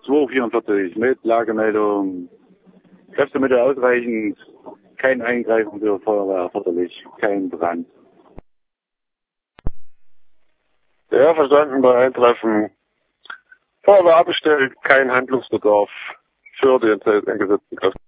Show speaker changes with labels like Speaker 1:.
Speaker 1: 244 mit Lagemeldung. Kräftemittel ausreichend. Kein Eingreifen für Feuerwehr erforderlich. Kein Brand.
Speaker 2: Ja, verstanden bei Eintreffen. Feuerwehr abgestellt, kein Handlungsbedarf für den eingesetzten Kräfte.